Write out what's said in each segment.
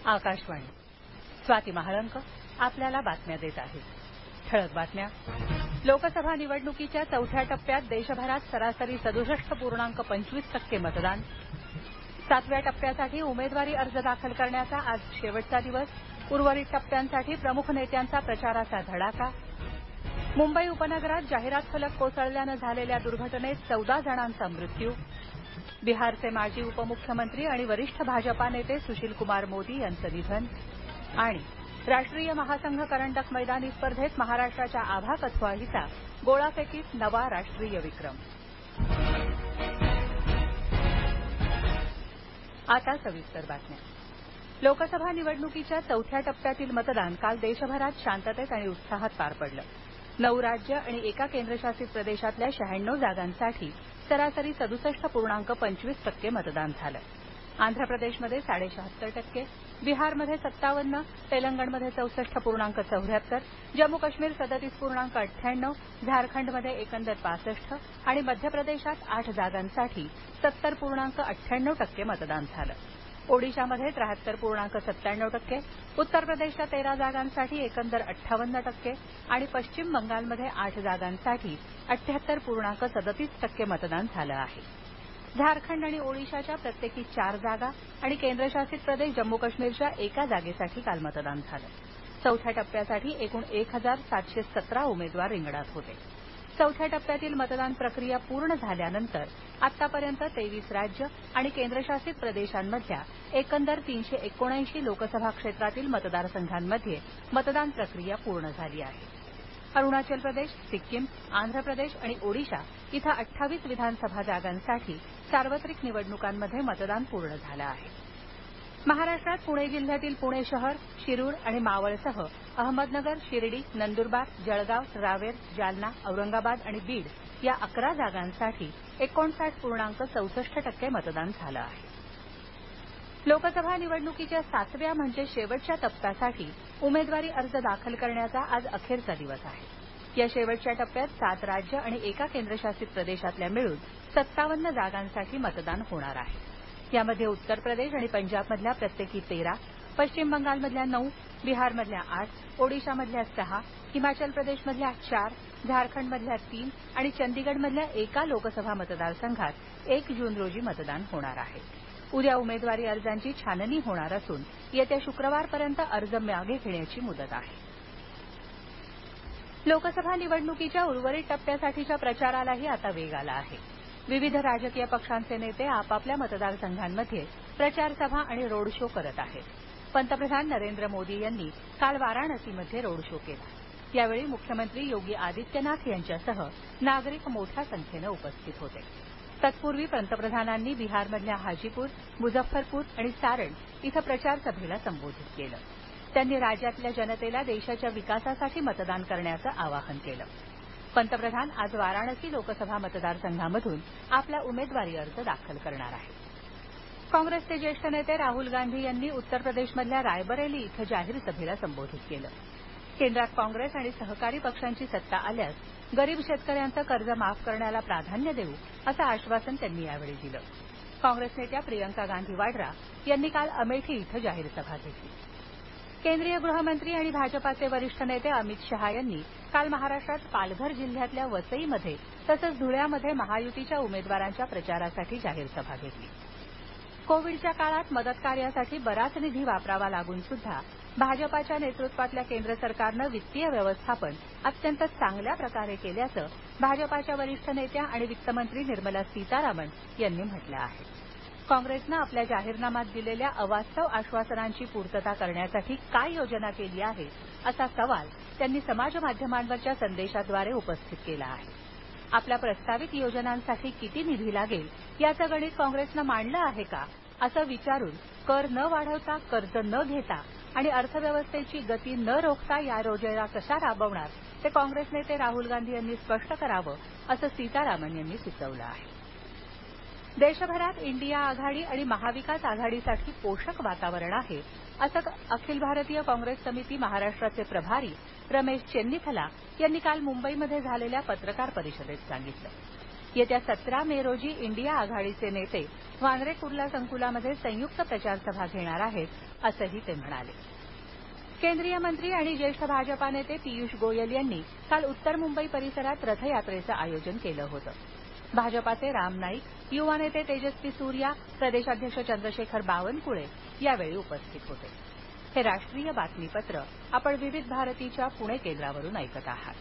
आकाशवाणी. स्वाती महाळंक आपल्याला बातम्या देत आहे. ठळक बातम्या. लोकसभा निवडणुकीच्या चौथ्या टप्प्यात देशभरात सरासरी 67.25% मतदान. 7व्या टप्प्यासाठी उमेदवारी अर्ज दाखल करण्याचा आज शेवटचा दिवस. उर्वरित टप्प्यांसाठी प्रमुख नेत्यांचा प्रचाराचा धडाका. मुंबई उपनगरात जाहिरात फलक कोसळल्यानं झालेल्या दुर्घटनेत 14 जणांचा मृत्यू. बिहारचे माजी उपमुख्यमंत्री आणि वरिष्ठ भाजपा नेते सुशीलकुमार मोदी यांचं निधन. आणि राष्ट्रीय महासंघ करंडक मैदानी स्पर्धेत महाराष्ट्राच्या आभा कथुआ हिचा गोळाफेकीत नवा राष्ट्रीय विक्रम. आता सविस्तर बातम्या. लोकसभा निवडणुकीच्या चौथ्या टप्प्यातील मतदान काल देशभरात शांततेत आणि उत्साहात पार पडलं. 9 राज्य आणि एका केंद्रशासित प्रदेशातल्या 96 जागांसाठी सरासरी 67.25% मतदान झालं. आंध्र प्रदेशमध्ये 76.5%, बिहारमध्ये 57%, तेलंगणमध्ये 64.74%, जम्मू काश्मीर 37.98%, झारखंडमध्ये एकंदर 65% आणि मध्य प्रदेशात 8 जागांसाठी 70.98% मतदान झालं. ओडिशामध्ये 73.97%, उत्तर प्रदेशच्या 13 जागांसाठी एकंदर 58% आणि पश्चिम बंगालमध्ये 8 जागांसाठी 78.37% मतदान झालं आहे. झारखंड आणि ओडिशाच्या प्रत्येकी 4 जागा आणि केंद्रशासित प्रदेश जम्मू काश्मीरच्या एका जागेसाठी काल मतदान झालं. चौथ्या टप्प्यासाठी एकूण 1717 उमेदवार रिंगणात होते. चौथ्या टप्प्यातील मतदान प्रक्रिया पूर्ण झाल्यानंतर आतापर्यंत 23 राज्य आणि केंद्रशासित प्रदेशांमधल्या एकंदर 379 लोकसभा क्षेत्रातील मतदारसंघांमध्ये मतदान प्रक्रिया पूर्ण झाली आहे. अरुणाचल प्रदेश, सिक्कीम, आंध्र प्रदेश आणि ओडिशा इथं 28 विधानसभा जागांसाठी सार्वत्रिक निवडणुकांमध्ये मतदान पूर्ण झालं आहे. महाराष्ट्रात पुणे जिल्ह्यातील पुणे शहर, शिरूर आणि मावळसह अहमदनगर, शिर्डी, नंदुरबार, जळगाव, रावेर, जालना, औरंगाबाद आणि बीड या 11 जागांसाठी 59.64% मतदान झालं आहे. लोकसभा निवडणुकीच्या 7व्या म्हणजे शेवटच्या टप्प्यासाठी उमेदवारी अर्ज दाखल करण्याचा आज अखेरचा दिवस आहे. या शेवटच्या टप्प्यात 7 राज्य आणि एका केंद्रशासित प्रदेशातल्या मिळून 57 जागांसाठी मतदान होणार आहे. यामध्ये उत्तर प्रदेश आणि पंजाबमधल्या प्रत्येकी 13, पश्चिम बंगालमधल्या 9, बिहारमधल्या 8, ओडिशामधल्या 6, हिमाचल प्रदेशमधल्या 4, झारखंडमधल्या 3 आणि चंदीगडमधल्या एका लोकसभा मतदारसंघात 1 जून रोजी मतदान होणार आहे. उद्या उमेदवारी अर्जांची छाननी होणार असून येत्या शुक्रवारपर्यंत अर्ज मागे घेण्याची मुदत आहे. लोकसभा निवडणुकीच्या उर्वरित टप्प्यासाठीच्या प्रचारालाही आता वेग आला आहे. विविध राजकीय पक्षांचे नेते आपापल्या मतदारसंघांमध्ये प्रचार सभा आणि रोड शो करत आहेत. पंतप्रधान नरेंद्र मोदी यांनी काल वाराणसीमध्ये रोड शो केला. यावेळी मुख्यमंत्री योगी आदित्यनाथ यांच्यासह नागरिक मोठ्या संख्येनं उपस्थित होते. तत्पूर्वी पंतप्रधानांनी बिहारमधल्या हाजीपूर, मुझफ्फरपूर आणि सारण इथं प्रचार सभेला संबोधित केलं. त्यांनी राज्यातल्या जनतेला देशाच्या विकासासाठी मतदान करण्याचं आवाहन केलं. पंतप्रधान आज वाराणसी लोकसभा मतदारसंघामधून आपला उमेदवारी अर्ज दाखल करणार आहेत. काँग्रेसचे ज्येष्ठ नेते राहुल गांधी यांनी उत्तर प्रदेशमधल्या रायबरेली इथं जाहीर सभेला संबोधित केलं. केंद्रात काँग्रेस आणि सहकारी पक्षांची सत्ता आल्यास गरीब शेतकऱ्यांचं कर्ज माफ करण्याला प्राधान्य देऊ असं आश्वासन त्यांनी यावेळी दिलं. काँग्रेस नेत्या प्रियंका गांधी वाड्रा यांनी काल अमेठी इथं जाहीर सभा घेतली. केंद्रीय गृहमंत्री आणि भाजपाचे वरिष्ठ नेते अमित शहा यांनी काल महाराष्ट्रात पालघर जिल्ह्यातल्या वसईमध्ये तसंच धुळ्यामध्ये महायुतीच्या उमेदवारांच्या प्रचारासाठी जाहीर सभा घेतली. कोविडच्या काळात मदत कार्यासाठी बराच निधी वापरावा लागून सुद्धा भाजपाच्या नेतृत्वातल्या केंद्र सरकारनं वित्तीय व्यवस्थापन अत्यंत चांगल्या प्रकारे केल्याचं भाजपाच्या वरिष्ठ नेत्या आणि वित्तमंत्री निर्मला सीतारामन यांनी म्हटलं आहे. काँग्रेसनं आपल्या जाहीरनाम्यात दिलेल्या अवास्तव आश्वासनांची पूर्तता करण्यासाठी काय योजना केली आहे असा सवाल त्यांनी समाज माध्यमांवरच्या संदेशाद्वारे उपस्थित केला आहे. आपल्या प्रस्तावित योजनांसाठी किती निधी लागेल याचं गणित काँग्रेसनं मांडलं आहे का असं विचारून कर न वाढवता, कर्ज न घेता आणि अर्थव्यवस्थेची गती न रोखता या योजना कशा राबवणार ते काँग्रेस नेते राहुल गांधी यांनी स्पष्ट करावं असं सीतारामन यांनी सुचवलं आहे. देशभरात इंडिया आघाडी आणि महाविकास आघाडीसाठी पोषक वातावरण आहे असं अखिल भारतीय काँग्रेस समिती महाराष्ट्राचे प्रभारी रमेश चेन्निथला यांनी काल मुंबईमध्ये झालेल्या पत्रकार परिषदेत सांगितलं. येत्या 17 मे रोजी इंडिया आघाडीचे नेते वांद्रे कुर्ला संकुलामध्ये संयुक्त प्रचार सभा घेणार आहेत असंही ते म्हणाले. केंद्रीय मंत्री आणि ज्येष्ठ भाजपा नेते पीयूष गोयल यांनी काल उत्तर मुंबई परिसरात रथयात्रेचं आयोजन केलं होतं. भाजपाचे राम नाईक, युवा नेते तेजस्वी सूर्या, प्रदेशाध्यक्ष चंद्रशेखर बावनकुळे यावेळी उपस्थित होते. हे राष्ट्रीय बातमीपत्र आपण विविध भारतीच्या पुणे केंद्रावरून ऐकत आहात.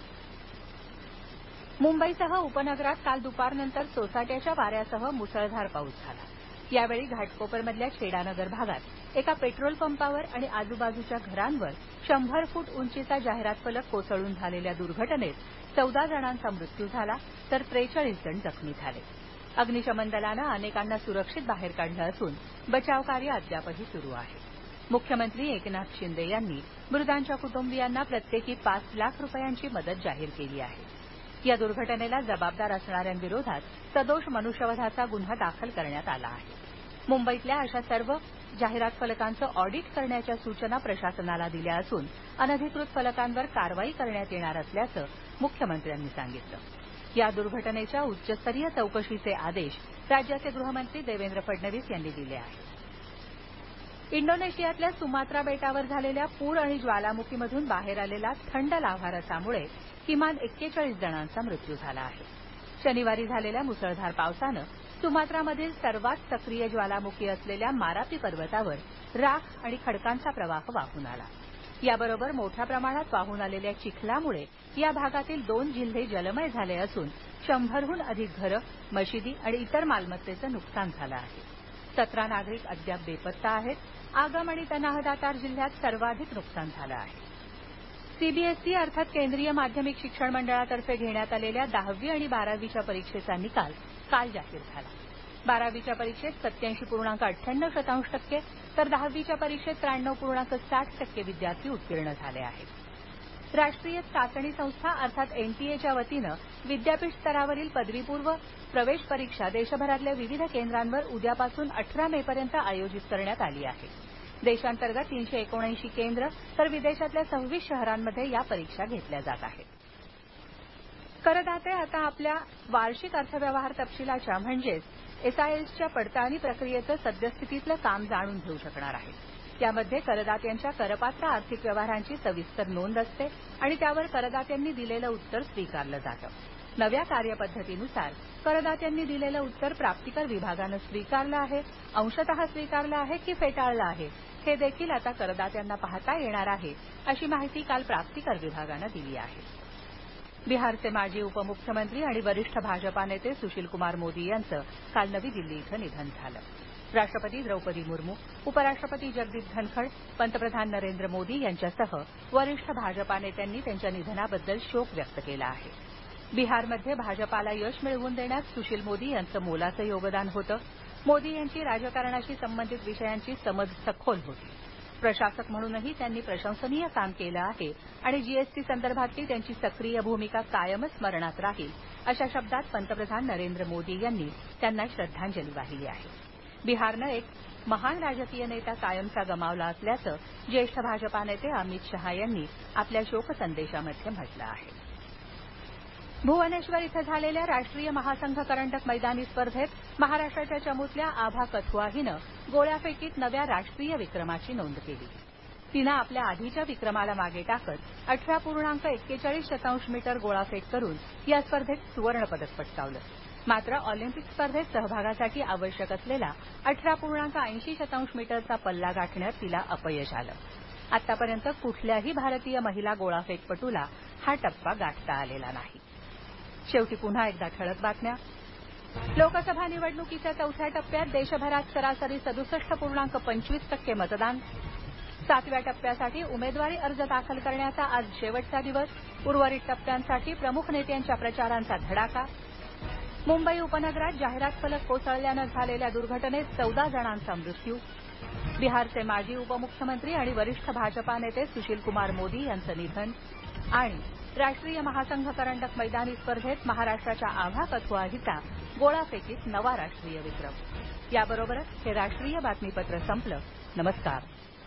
मुंबईसह उपनगरात काल दुपारनंतर सोसाट्याच्या वाऱ्यासह मुसळधार पाऊस झाला. यावेळी घाटकोपरमधल्या छेडानगर भागात एका पेट्रोल पंपावर आणि आजूबाजूच्या घरांवर 100 फूट उंचीचा जाहिरात फलक कोसळून झालेल्या दुर्घटनेत 14 जणांचा मृत्यू झाला तर 43 जण जखमी झाले. अग्निशमन दलानं अनेकांना सुरक्षित बाहेर काढलं असून बचावकार्य अद्यापही सुरू आहे. मुख्यमंत्री एकनाथ शिंदे यांनी मृतांच्या कुटुंबियांना प्रत्येकी 5 लाख रुपयांची मदत जाहीर केली आहे. या दुर्घटनेला जबाबदार असणाऱ्यांविरोधात सदोष मनुष्यवधाचा गुन्हा दाखल करण्यात आला आहे. मुंबईतल्या अशा सर्व जाहिरात फलकांचं ऑडिट करण्याच्या सूचना प्रशासनाला दिल्या असून अनधिकृत फलकांवर कारवाई करण्यात येणार असल्याचं मुख्यमंत्र्यांनी सांगितलं. या दुर्घटनेच्या उच्चस्तरीय चौकशीचे आदेश राज्याचे गृहमंत्री देवेंद्र फडणवीस यांनी दिले आहेत. इंडोनेशियातल्या सुमात्रा बेटावर झालेल्या पूर आणि ज्वालामुखीमधून बाहेर आलेला थंड लाव्हारसामुळे किमान 41 जणांचा मृत्यू झाला आहे. शनिवारी झालेल्या मुसळधार पावसानं सुमात्रामधील सर्वात सक्रिय ज्वालामुखी असलेल्या मारापी पर्वतावर राख आणि खडकांचा प्रवाह वाहून आला. याबरोबर मोठ्या प्रमाणात वाहून आलेल्या चिखलामुळे या भागातील 2 जिल्हे जलमय झाले असून 100हून अधिक घरं, मशिदी आणि इतर मालमत्तेचं नुकसान झालं आहे. 17 नागरिक अद्याप बेपत्ता आहेत. आगम आणि तनाह दातार जिल्ह्यात सर्वाधिक नुकसान झालं आहे. सीबीएसई अर्थात केंद्रीय माध्यमिक शिक्षण मंडळातर्फे घेण्यात आलेल्या 10वी आणि 12वीच्या परीक्षेचा निकाल काल जाहीर झाला. 12वीच्या परीक्षेत 87.98% तर 10वीच्या परीक्षेत 93.60% विद्यार्थी उत्तीर्ण झाले आहेत. राष्ट्रीय चाचणी संस्था अर्थात एनटीएच्या वतीनं विद्यापीठ स्तरावरील पदवीपूर्व प्रवेश परीक्षा देशभरातल्या विविध केंद्रांवर उद्यापासून 18 मेपर्यंत आयोजित करण्यात आली आहे. देशांतर्गत 379 केंद्र तर विदेशातल्या 26 शहरांमध्ये या परीक्षा घेतल्या जात आहेत. करदाते आता आपल्या वार्षिक अर्थव्यवहार तपशिलाच्या म्हणजेच एसआयएलच्या पडताळणी प्रक्रियेचं सद्यस्थितीतलं काम जाणून घेऊ शकणार आहेत. यामध्ये करदात्यांच्या करपात्र आर्थिक व्यवहारांची सविस्तर नोंद असते आणि त्यावर करदात्यांनी दिलेलं उत्तर स्वीकारलं जातं. नव्या कार्यपद्धतीनुसार करदात्यांनी दिलेलं उत्तर प्राप्तिकर विभागानं स्वीकारलं आहे, अंशतः स्वीकारलं आहे की फेटाळलं आहे हे देखील आता करदात्यांना पाहता येणार आहे, अशी माहिती काल प्राप्तिकर विभागानं दिली आहे. बिहारचे माजी उपमुख्यमंत्री आणि वरिष्ठ भाजपा नेते सुशीलकुमार मोदी यांचं काल नवी दिल्ली इथं निधन झालं. राष्ट्रपती द्रौपदी मुर्मू, उपराष्ट्रपती जगदीप धनखड, पंतप्रधान नरेंद्र मोदी यांच्यासह वरिष्ठ भाजपा नेत्यांनी त्यांच्या निधनाबद्दल शोक व्यक्त केला आहे. बिहारमध्ये भाजपाला यश मिळवून देण्यात सुशील मोदी यांचं मोलाचं योगदान होतं. मोदी यांची राजकारणाशी संबंधित विषयांची समज सखोल होती. प्रशासक म्हणूनही त्यांनी प्रशंसनीय काम केलं आहे आणि जीएसटी संदर्भातली त्यांची सक्रिय भूमिका कायमच स्मरणात राहील, अशा शब्दात पंतप्रधान नरेंद्र मोदी यांनी त्यांना श्रद्धांजली वाहिली आहे. बिहारनं एक महान राजकीय नेता कायमचा गमावला असल्याचं ज्येष्ठ भाजपा नेते अमित शहा यांनी आपल्या शोक संदेशामध्ये म्हटलं आहे. भुवनेश्वर इथं झालेल्या राष्ट्रीय महासंघ करंडक मैदानी स्पर्धेत महाराष्ट्राच्या चमूतल्या आभा कथुआ हिनं गोळाफेकीत नव्या राष्ट्रीय विक्रमाची नोंद केली. तिनं आपल्या आधीच्या विक्रमाला मागे टाकत 18.41 मीटर गोळाफेक करून या स्पर्धेत सुवर्णपदक पटकावलं. मात्र ऑलिम्पिक स्पर्धेत सहभागासाठी आवश्यक असलेला 18.80 मीटरचा पल्ला गाठण्यात तिला अपयश आलं. आतापर्यंत कुठल्याही भारतीय महिला गोळाफेकपटूला हा टप्पा गाठता आलेला नाही. शेवटी पुन्हा एकदा ठळक बातम्या. लोकसभा निवडणुकीच्या 4थ्या टप्प्यात देशभरात सरासरी 67.25% मतदान. 7व्या टप्प्यासाठी उमेदवारी अर्ज दाखल करण्याचा आज शेवटचा दिवस. उर्वरित टप्प्यांसाठी प्रमुख नेत्यांच्या प्रचारांचा धडाका. मुंबई उपनगरात जाहिरात फलक कोसळल्यानं झालेल्या दुर्घटनेत 14 जणांचा मृत्यू. बिहारचे माजी उपमुख्यमंत्री आणि वरिष्ठ भाजपा नेते सुशीलकुमार मोदी यांचं निधन. आणि राष्ट्रीय महासंघ करंडक मैदानी स्पर्धेत महाराष्ट्राच्या आभा कथुआ हिचा गोळाफेकीत नवा राष्ट्रीय विक्रम. याबरोबरच हे राष्ट्रीय बातमीपत्र संपलं. नमस्कार.